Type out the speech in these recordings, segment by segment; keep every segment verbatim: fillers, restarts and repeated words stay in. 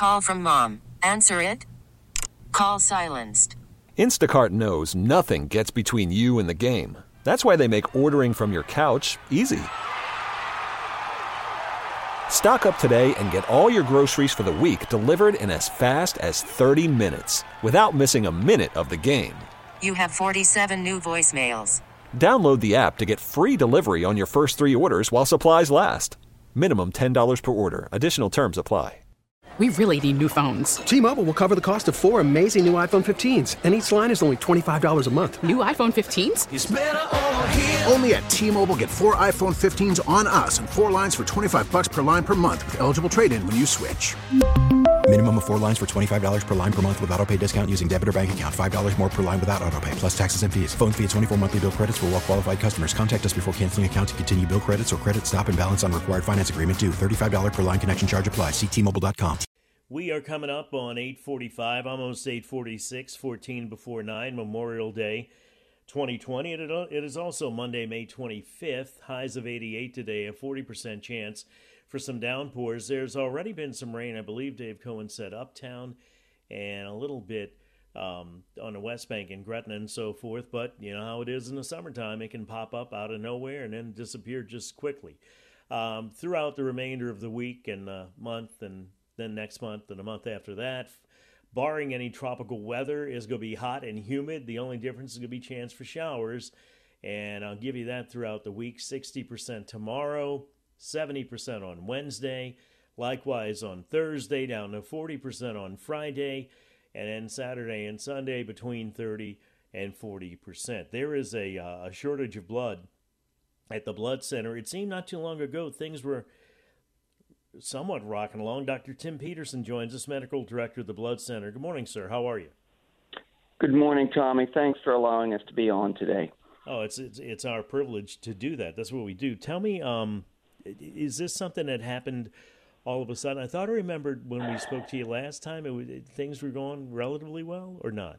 call from mom. Answer it. Call silenced. Instacart knows nothing gets between you and the game. That's why they make ordering from your couch easy. Stock up today and get all your groceries for the week delivered in as fast as thirty minutes without missing a minute of the game. You have forty-seven new voicemails. Download the app to get free delivery on your first three orders while supplies last. Minimum ten dollars per order. Additional terms apply. We really need new phones. T-Mobile will cover the cost of four amazing new iPhone fifteens, and each line is only twenty-five dollars a month. New iPhone fifteens? It's better over here. Only at T-Mobile, get four iPhone fifteens on us and four lines for twenty-five bucks per line per month with eligible trade-in when you switch. Minimum of four lines for twenty-five dollars per line per month with autopay discount using debit or bank account. five dollars more per line without autopay, plus taxes and fees. Phone fee at twenty-four monthly bill credits for well-qualified customers. Contact us before canceling account to continue bill credits or credit stop and balance on required finance agreement due. thirty-five dollars per line connection charge applies. See T Mobile dot com. We are coming up on eight forty-five, almost eight forty-six, fourteen before nine, Memorial Day twenty twenty. And it, it is also Monday, May twenty-fifth. Highs of eighty-eight today, a forty percent chance for some downpours. There's already been some rain, I believe Dave Cohen said, uptown and a little bit um, on the West Bank in Gretna and so forth. But you know how it is in the summertime. It can pop up out of nowhere and then disappear just quickly. Um, throughout the remainder of the week and uh, month and then next month and a month after that, barring any tropical weather, is going to be hot and humid. The only difference is going to be chance for showers, and I'll give you that throughout the week. sixty percent tomorrow, seventy percent on Wednesday, likewise on Thursday, down to forty percent on Friday, and then Saturday and Sunday between thirty and forty percent. There is a, uh, a shortage of blood at the blood center. It seemed not too long ago things were somewhat rocking along. Doctor Tim Peterson joins us, medical director of the Blood Center. Good morning, sir. How are you? Good morning, Tommy. Thanks for allowing us to be on today. Oh, it's it's, it's our privilege to do that. That's what we do. Tell me, um, is this something that happened all of a sudden? I thought I remembered when we spoke to you last time, it was, things were going relatively well, or not?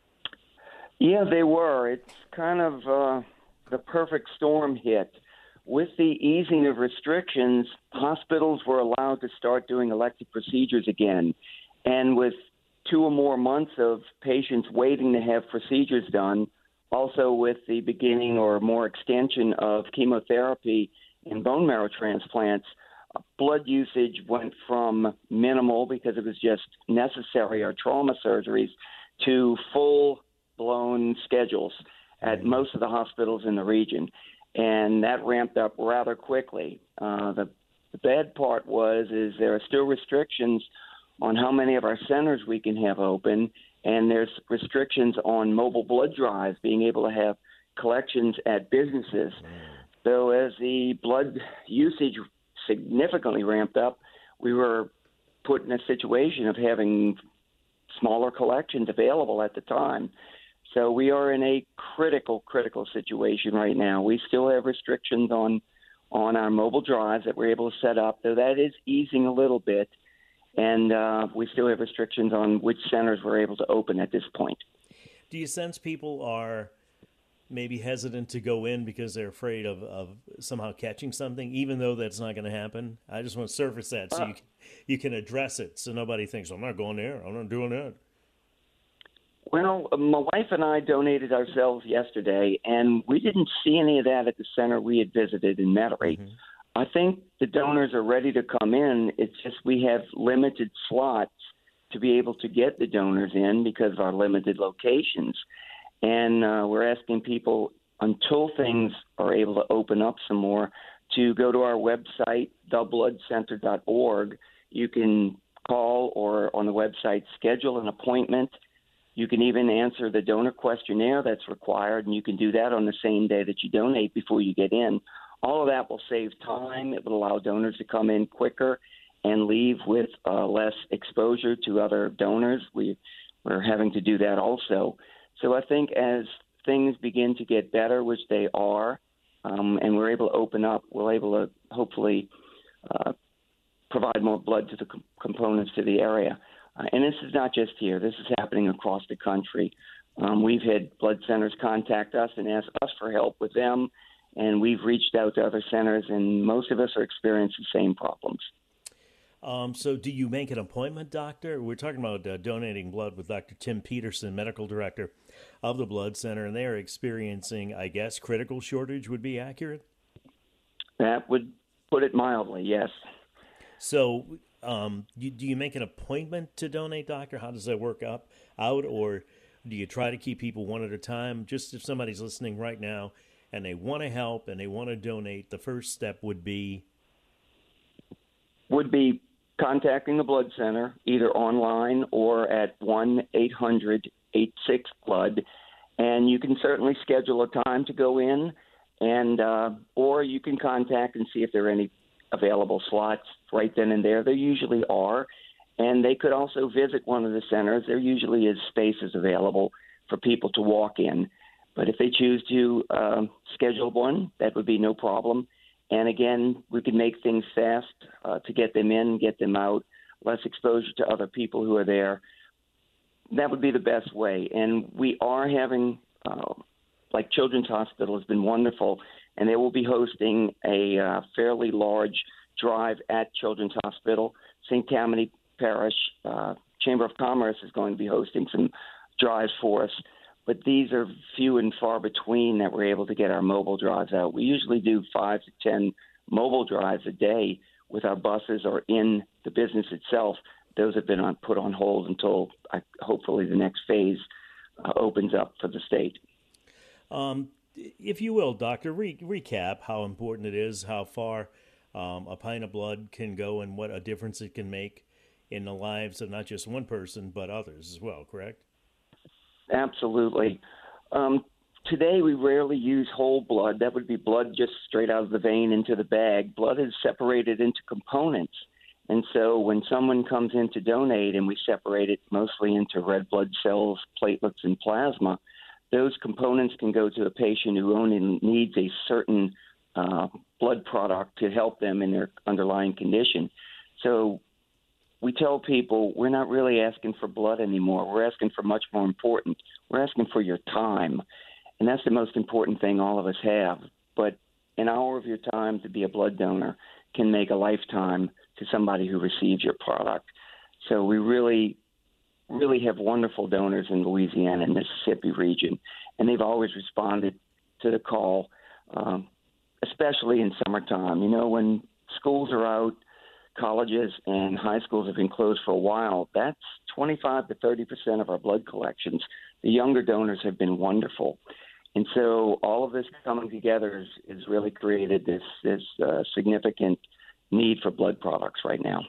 Yeah, they were. It's kind of uh, the perfect storm hit. With the easing of restrictions, hospitals were allowed to start doing elective procedures again. And with two or more months of patients waiting to have procedures done, also with the beginning or more extension of chemotherapy and bone marrow transplants, blood usage went from minimal because it was just necessary or trauma surgeries to full-blown schedules at most of the hospitals in the region. And that ramped up rather quickly. Uh, the, the bad part was is there are still restrictions on how many of our centers we can have open, and there's restrictions on mobile blood drives, being able to have collections at businesses. So as the blood usage significantly ramped up, we were put in a situation of having smaller collections available at the time. So we are in a critical, critical situation right now. We still have restrictions on on our mobile drives that we're able to set up, though that is easing a little bit. And uh, we still have restrictions on which centers we're able to open at this point. Do you sense people are maybe hesitant to go in because they're afraid of, of somehow catching something, even though that's not going to happen? I just want to surface that so uh, you, can, you can address it so nobody thinks, I'm not going there, I'm not doing that. Well, my wife and I donated ourselves yesterday, and we didn't see any of that at the center we had visited in Metairie. Mm-hmm. I think the donors are ready to come in. It's just we have limited slots to be able to get the donors in because of our limited locations. And uh, we're asking people, until things are able to open up some more, to go to our website, the blood center dot org. You can call or on the website schedule an appointment. You can even answer the donor questionnaire that's required, and you can do that on the same day that you donate before you get in. All of that will save time. It will allow donors to come in quicker and leave with uh, less exposure to other donors. We, we're having to do that also. So I think as things begin to get better, which they are, um, and we're able to open up, we're able to hopefully uh, provide more blood to the com- components to the area. Uh, and this is not just here. This is happening across the country. Um, we've had blood centers contact us and ask us for help with them, and we've reached out to other centers, and most of us are experiencing the same problems. Um, so do you make an appointment, doctor? We're talking about uh, donating blood with Doctor Tim Peterson, medical director of the Blood Center, and they are experiencing, I guess, critical shortage would be accurate? That would put it mildly, yes. So um, you, do you make an appointment to donate, doctor? How does that work up out? Or do you try to keep people one at a time? Just if somebody's listening right now and they want to help and they want to donate, the first step would be? Would be contacting the Blood Center, either online or at one eight hundred eight six blood, and you can certainly schedule a time to go in, and uh, or you can contact and see if there are any available slots right then and there. There usually are, and they could also visit one of the centers. There usually is spaces available for people to walk in, but if they choose to uh, schedule one, that would be no problem. And again, we can make things fast uh, to get them in, get them out, less exposure to other people who are there. That would be the best way. And we are having, uh, like Children's Hospital has been wonderful, and they will be hosting a uh, fairly large drive at Children's Hospital. Saint Tammany Parish uh, Chamber of Commerce is going to be hosting some drives for us. But these are few and far between that we're able to get our mobile drives out. We usually do five to ten mobile drives a day with our buses or in the business itself. Those have been on, put on hold until uh, hopefully the next phase uh, opens up for the state. Um, if you will, Doctor, re- recap how important it is, how far um, a pint of blood can go and what a difference it can make in the lives of not just one person but others as well, correct? Absolutely. Um, today, we rarely use whole blood. That would be blood just straight out of the vein into the bag. Blood is separated into components. And so when someone comes in to donate and we separate it mostly into red blood cells, platelets, and plasma, those components can go to a patient who only needs a certain uh, blood product to help them in their underlying condition. So we tell people we're not really asking for blood anymore. We're asking for much more important. We're asking for your time. And that's the most important thing all of us have. But an hour of your time to be a blood donor can make a lifetime to somebody who receives your product. So we really, really have wonderful donors in Louisiana and Mississippi region. And they've always responded to the call, um, especially in summertime. You know, when schools are out, colleges and high schools have been closed for a while, that's twenty-five to thirty percent of our blood collections. The younger donors have been wonderful. And so all of this coming together has, has really created this, this uh, significant need for blood products right now.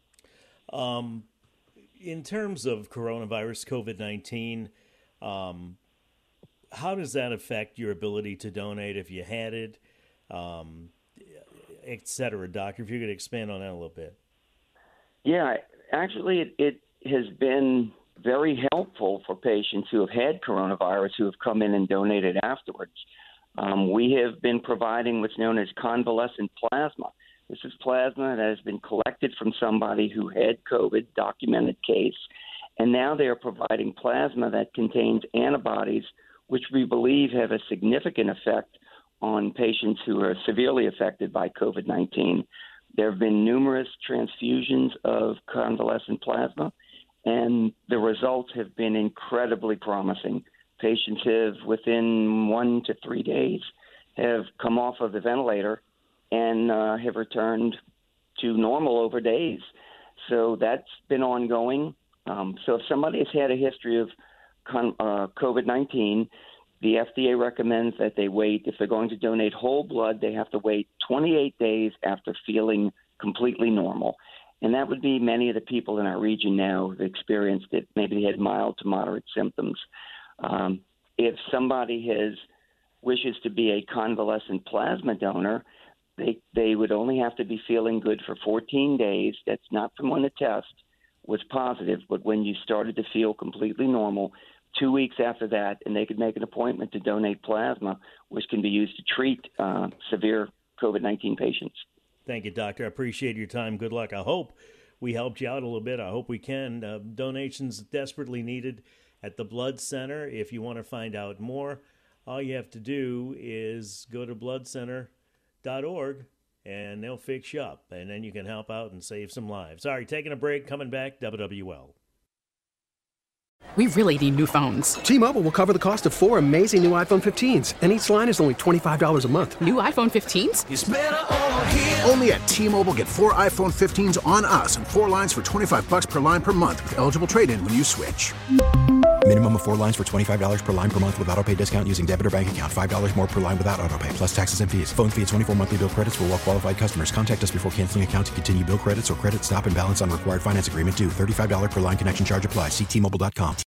Um, in terms of coronavirus, COVID nineteen, um, how does that affect your ability to donate if you had it? Um, et cetera, Doctor, if you could expand on that a little bit. Yeah, actually it, it has been very helpful for patients who have had coronavirus who have come in and donated afterwards. Um, we have been providing what's known as convalescent plasma. This is plasma that has been collected from somebody who had COVID, documented case, and now they are providing plasma that contains antibodies, which we believe have a significant effect on patients who are severely affected by COVID nineteen. There have been numerous transfusions of convalescent plasma, and the results have been incredibly promising. Patients have, within one to three days, have come off of the ventilator and uh, have returned to normal over days. So that's been ongoing. Um, so if somebody has had a history of con- uh, COVID nineteen, the F D A recommends that they wait. If they're going to donate whole blood, they have to wait twenty-eight days after feeling completely normal. And that would be many of the people in our region now who've experienced it. Maybe they had mild to moderate symptoms. Um, if somebody has wishes to be a convalescent plasma donor, they they would only have to be feeling good for fourteen days. That's not from when the test was positive, but when you started to feel completely normal. Two weeks after that, and they could make an appointment to donate plasma, which can be used to treat uh, severe COVID nineteen patients. Thank you, Doctor. I appreciate your time. Good luck. I hope we helped you out a little bit. I hope we can. Uh, donations desperately needed at the Blood Center. If you want to find out more, all you have to do is go to blood center dot org and they'll fix you up, and then you can help out and save some lives. All right, taking a break, coming back, W W L. We really need new phones. T-Mobile will cover the cost of four amazing new iPhone fifteens, and each line is only twenty-five dollars a month. New iPhone fifteens? It's better over here. Only at T-Mobile, get four iPhone fifteens on us and four lines for twenty-five bucks per line per month with eligible trade-in when you switch. Minimum of four lines for twenty-five dollars per line per month with autopay discount using debit or bank account. five dollars more per line without autopay, plus taxes and fees. Phone fee at twenty-four monthly bill credits for well-qualified customers. Contact us before canceling account to continue bill credits or credit stop and balance on required finance agreement due. thirty-five dollars per line connection charge applies. See T Mobile dot com.